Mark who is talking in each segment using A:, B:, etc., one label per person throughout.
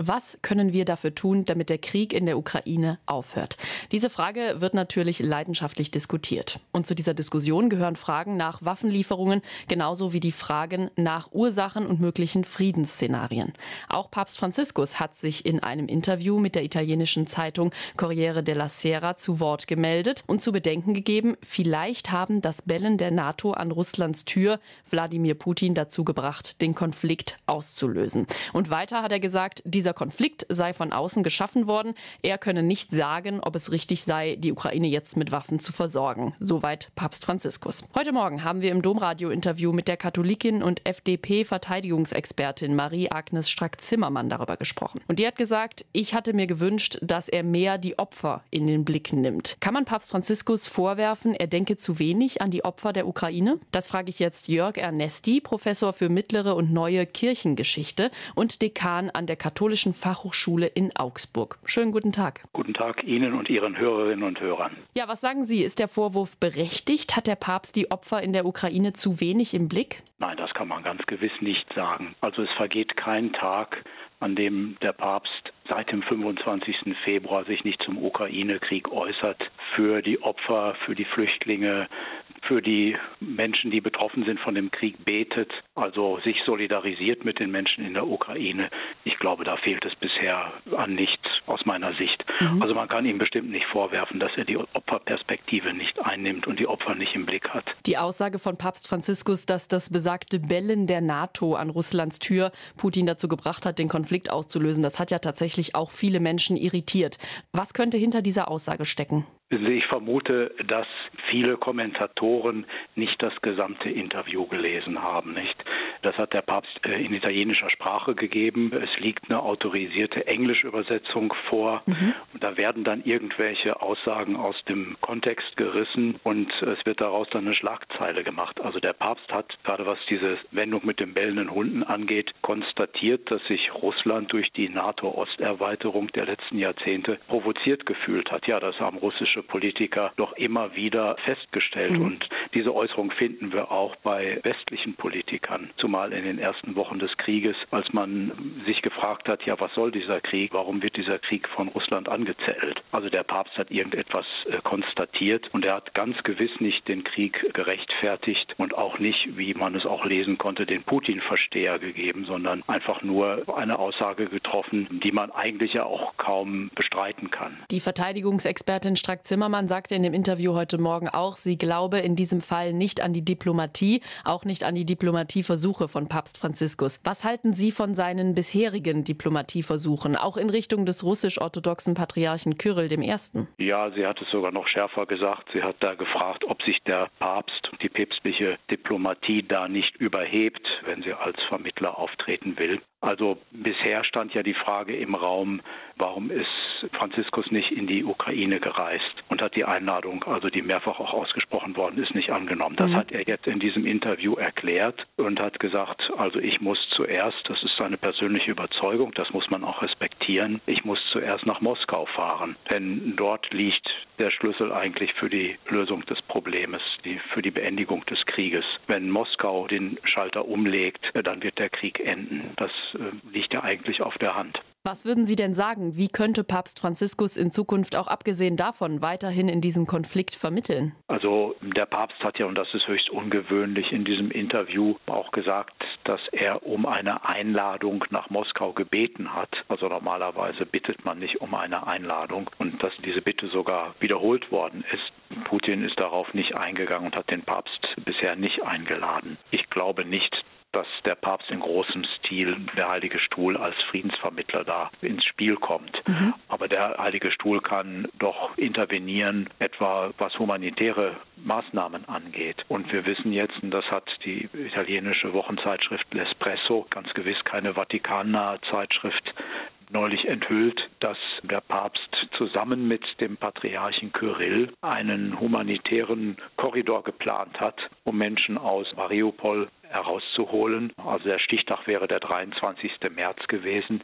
A: Was können wir dafür tun, damit der Krieg in der Ukraine aufhört? Diese Frage wird natürlich leidenschaftlich diskutiert. Und zu dieser Diskussion gehören Fragen nach Waffenlieferungen, genauso wie die Fragen nach Ursachen und möglichen Friedensszenarien. Auch Papst Franziskus hat sich in einem Interview mit der italienischen Zeitung Corriere della Sera zu Wort gemeldet und zu bedenken gegeben, vielleicht haben das Bellen der NATO an Russlands Tür Wladimir Putin dazu gebracht, den Konflikt auszulösen. Und weiter hat er gesagt, dieser Konflikt sei von außen geschaffen worden. Er könne nicht sagen, ob es richtig sei, die Ukraine jetzt mit Waffen zu versorgen. Soweit Papst Franziskus. Heute Morgen haben wir im Domradio-Interview mit der Katholikin und FDP-Verteidigungsexpertin Marie-Agnes Strack-Zimmermann darüber gesprochen. Und die hat gesagt, ich hatte mir gewünscht, dass er mehr die Opfer in den Blick nimmt. Kann man Papst Franziskus vorwerfen, er denke zu wenig an die Opfer der Ukraine? Das frage ich jetzt Jörg Ernesti, Professor für mittlere und neue Kirchengeschichte und Dekan an der Katholischen Fachhochschule in Augsburg. Schönen guten Tag.
B: Guten Tag Ihnen und Ihren Hörerinnen und Hörern.
A: Ja, was sagen Sie? Ist der Vorwurf berechtigt? Hat der Papst die Opfer in der Ukraine zu wenig im Blick?
B: Nein, das kann man ganz gewiss nicht sagen. Also es vergeht kein Tag, an dem der Papst seit dem 25. Februar sich nicht zum Ukraine-Krieg äußert, für die Opfer, für die Flüchtlinge, für die Menschen, die betroffen sind von dem Krieg, betet, also sich solidarisiert mit den Menschen in der Ukraine. Ich glaube, da fehlt es bisher an nichts aus meiner Sicht. Also man kann ihm bestimmt nicht vorwerfen, dass er die Opferperspektive nicht einnimmt und die Opfer nicht im Blick hat.
A: Die Aussage von Papst Franziskus, dass das besagte Bellen der NATO an Russlands Tür Putin dazu gebracht hat, den Konflikt auszulösen, das hat ja tatsächlich auch viele Menschen irritiert. Was könnte hinter dieser Aussage stecken?
B: Ich vermute, dass viele Kommentatoren nicht das gesamte Interview gelesen haben, nicht? Das hat der Papst in italienischer Sprache gegeben. Es liegt eine autorisierte englische Übersetzung vor. Und da werden dann irgendwelche Aussagen aus dem Kontext gerissen und es wird daraus dann eine Schlagzeile gemacht. Also der Papst hat, gerade was diese Wendung mit den bellenden Hunden angeht, konstatiert, dass sich Russland durch die NATO-Osterweiterung der letzten Jahrzehnte provoziert gefühlt hat. Ja, das haben russische Politiker doch immer wieder festgestellt. Und diese Äußerung finden wir auch bei westlichen Politikern, zumal in den ersten Wochen des Krieges, als man sich gefragt hat, ja, was soll dieser Krieg? Warum wird dieser Krieg von Russland angezettelt? Also der Papst hat irgendetwas konstatiert und er hat ganz gewiss nicht den Krieg gerechtfertigt und auch nicht, wie man es auch lesen konnte, den Putin-Versteher gegeben, sondern einfach nur eine Aussage getroffen, die man eigentlich ja auch kaum bestreiten kann.
A: Die Verteidigungsexpertin Strack-Zimmermann sagte in dem Interview heute Morgen auch, sie glaube in diesem Fall nicht an die Diplomatie, auch nicht an die Diplomatieversuche von Papst Franziskus. Was halten Sie von seinen bisherigen Diplomatieversuchen, auch in Richtung des russisch-orthodoxen Patriarchen Kyrill I.?
B: Ja, sie hat es sogar noch schärfer gesagt. Sie hat da gefragt, ob sich der Papst und die päpstliche Diplomatie da nicht überhebt, wenn sie als Vermittler auftreten will. Also bisher stand ja die Frage im Raum, warum ist Franziskus nicht in die Ukraine gereist und hat die Einladung, also die mehrfach auch ausgesprochen worden ist, nicht angenommen. Das hat er jetzt in diesem Interview erklärt und hat gesagt, also ich muss zuerst, das ist seine persönliche Überzeugung, das muss man auch respektieren, ich muss zuerst nach Moskau fahren, denn dort liegt der Schlüssel eigentlich für die Lösung des Problems, für die Beendigung des Krieges. Wenn Moskau den Schalter umlegt, dann wird der Krieg enden. Das liegt ja eigentlich auf der Hand.
A: Was würden Sie denn sagen? Wie könnte Papst Franziskus in Zukunft auch abgesehen davon weiterhin in diesem Konflikt vermitteln?
B: Also der Papst hat ja, und das ist höchst ungewöhnlich, in diesem Interview auch gesagt, dass er um eine Einladung nach Moskau gebeten hat. Also normalerweise bittet man nicht um eine Einladung und dass diese Bitte sogar wiederholt worden ist. Putin ist darauf nicht eingegangen und hat den Papst bisher nicht eingeladen. Ich glaube nicht, dass der Papst in großem Stil, der Heilige Stuhl als Friedensvermittler da ins Spiel kommt. Aber der Heilige Stuhl kann doch intervenieren, etwa was humanitäre Maßnahmen angeht. Und wir wissen jetzt, und das hat die italienische Wochenzeitschrift L'Espresso, ganz gewiss keine Vatikannahe Zeitschrift, neulich enthüllt, dass der Papst zusammen mit dem Patriarchen Kyrill einen humanitären Korridor geplant hat, um Menschen aus Mariupol herauszuholen. Also der Stichtag wäre der 23. März gewesen.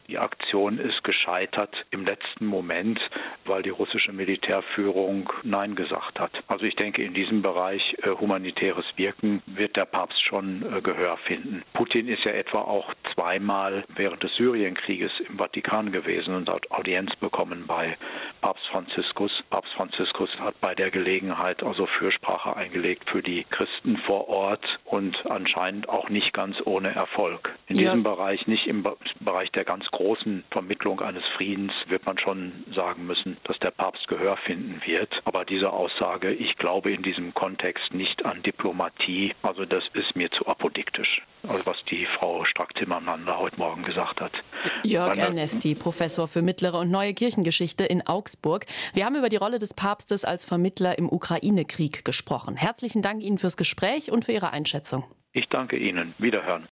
B: Die Aktion ist gescheitert im letzten Moment, weil die russische Militärführung Nein gesagt hat. Also ich denke, in diesem Bereich humanitäres Wirken wird der Papst schon Gehör finden. Putin ist ja etwa auch zweimal während des Syrienkrieges im Vatikan gewesen und hat Audienz bekommen bei Papst Franziskus. Papst Franziskus hat bei der Gelegenheit also Fürsprache eingelegt für die Christen vor Ort und anscheinend auch nicht ganz ohne Erfolg. In diesem Bereich, nicht im Bereich der ganz großen Vermittlung eines Friedens, wird man schon sagen müssen, dass der Papst Gehör finden wird. Aber diese Aussage, ich glaube in diesem Kontext nicht an Diplomatie, also das ist mir zu apodiktisch, also was die Frau Strack-Zimmermann da heute Morgen gesagt hat.
A: Jörg Ernesti, Professor für Mittlere und Neue Kirchengeschichte in Augsburg. Wir haben über die Rolle des Papstes als Vermittler im Ukraine-Krieg gesprochen. Herzlichen Dank Ihnen fürs Gespräch und für Ihre Einschätzung.
B: Ich danke Ihnen. Wiederhören.